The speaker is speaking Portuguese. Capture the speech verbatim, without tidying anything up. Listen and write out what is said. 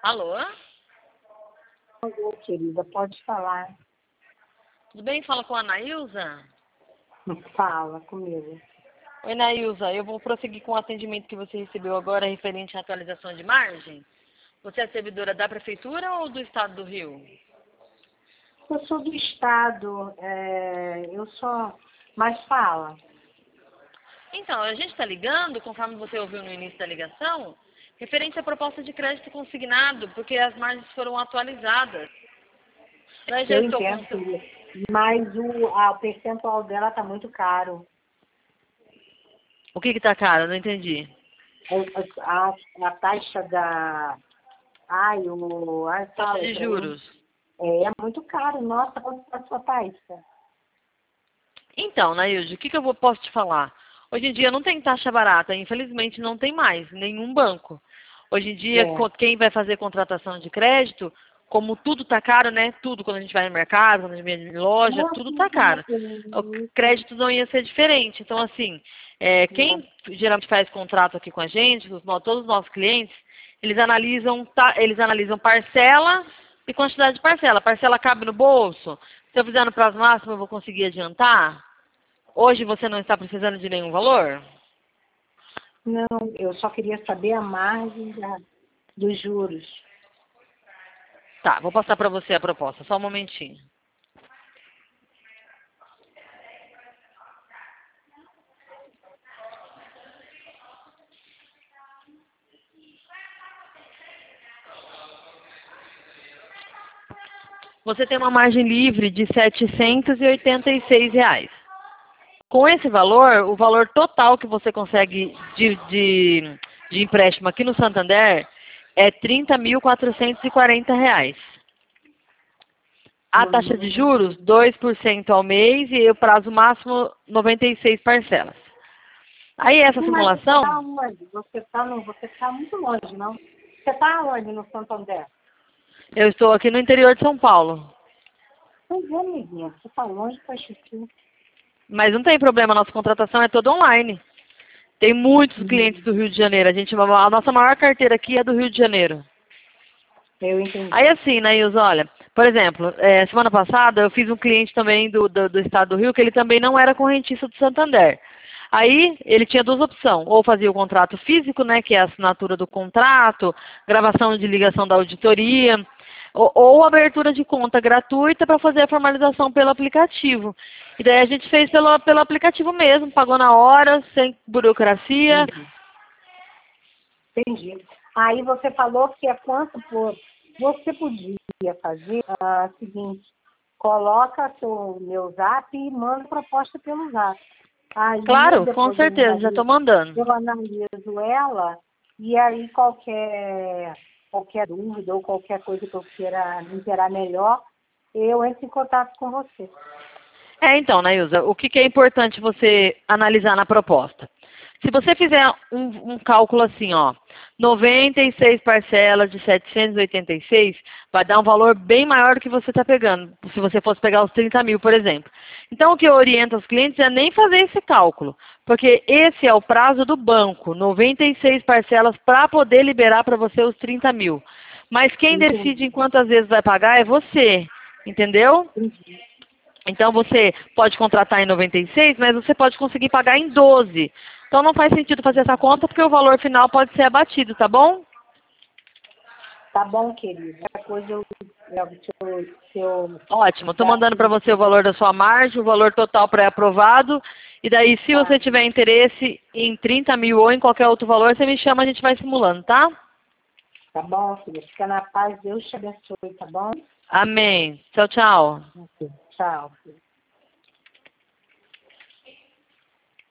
Alô? Alô, querida, pode falar. Tudo bem? Fala com a Anaílza? Fala comigo. Oi, Anaílza, eu vou prosseguir com o atendimento que você recebeu agora referente à atualização de margem. Você é servidora da Prefeitura ou do Estado do Rio? Eu sou do Estado, é, eu sou... Mas fala. Então, a gente está ligando, conforme você ouviu no início da ligação, referente à proposta de crédito consignado, porque as margens foram atualizadas. Nós já Eu estou entendo, com... querida, mas o, a, o percentual dela está muito caro. O que que tá caro? Não entendi. A, a, a taxa da... Ai, o... Ai, Taxa fala de pra juros. mim. É, é muito caro. Nossa, quanto está a sua taxa? Então, Nailde, o que, que eu vou, posso te falar? Hoje em dia não tem taxa barata, infelizmente não tem mais, nenhum banco. Hoje em dia, É, co- quem vai fazer contratação de crédito, como tudo está caro, né? Tudo, quando a gente vai no mercado, quando a gente vai em loja, nossa, tudo está não caro. O acredito. crédito não ia ser diferente. Então, assim, é, Não. quem geralmente faz contrato aqui com a gente, os no- todos os nossos clientes, eles analisam, ta- eles analisam parcela e quantidade de parcela. A parcela cabe no bolso? Se eu fizer no prazo máximo, eu vou conseguir adiantar? Hoje você não está precisando de nenhum valor? Não, eu só queria saber a margem da, dos juros. Tá, vou passar para você a proposta, só um momentinho. Você tem uma margem livre de setecentos e oitenta e seis reais. Com esse valor, o valor total que você consegue de, de, de empréstimo aqui no Santander é trinta mil quatrocentos e quarenta reais. A taxa de Uhum. juros, dois por cento ao mês e o prazo máximo, noventa e seis parcelas. Aí essa Mas você está simulação, onde? Você está no, você está muito longe, não? Você está onde no Santander? eu estou aqui no interior de São Paulo. Pois é, amiguinha, você está longe para chuchu. Mas não tem problema, a nossa contratação é toda online. Tem muitos clientes Uhum. do Rio de Janeiro. A, gente, a nossa maior carteira aqui é do Rio de Janeiro. Eu Aí entendi. assim, né, Ilza, olha, por exemplo, é, semana passada eu fiz um cliente também do, do, do estado do Rio, que ele também não era correntista do Santander. Aí ele tinha duas opções, ou fazia o contrato físico, né, que é a assinatura do contrato, gravação de ligação da auditoria, ou, ou abertura de conta gratuita para fazer a formalização pelo aplicativo. E daí a gente fez pelo, pelo aplicativo mesmo, pagou na hora, sem burocracia. Entendi. Entendi. Aí você falou que é quanto por... Você podia fazer a seguinte, coloca seu meu zap e manda proposta pelo zap. Aí eu Claro, com depois eu certeza, já estou analiso, mandando. eu analiso ela e aí qualquer, qualquer dúvida ou qualquer coisa que eu queira me inteirar melhor, eu entro em contato com você. É, então, Nailza, o que, que é importante você analisar na proposta? Se você fizer um, um cálculo assim, ó, noventa e seis parcelas de setecentos e oitenta e seis, vai dar um valor bem maior do que você está pegando, se você fosse pegar os trinta mil, por exemplo. Então, o que eu oriento aos clientes é nem fazer esse cálculo, porque esse é o prazo do banco, noventa e seis parcelas para poder liberar para você os trinta mil. Mas quem decide Entendi. em quantas vezes vai pagar é você, entendeu? Entendi. Então você pode contratar em noventa e seis, mas você pode conseguir pagar em doze. Então não faz sentido fazer essa conta porque o valor final pode ser abatido, tá bom? Tá bom, querida. Qualquer coisa eu levo seu, seu Ótimo. Estou zap. mandando para você o valor da sua margem, o valor total pré-aprovado. E daí, se Tá, você tiver interesse em trinta mil ou em qualquer outro valor, você me chama, a gente vai simulando, tá? tá bom, filha. Fica na paz. Deus te abençoe, tá bom? Amém. Tchau, tchau. Ok. Tchau, filha.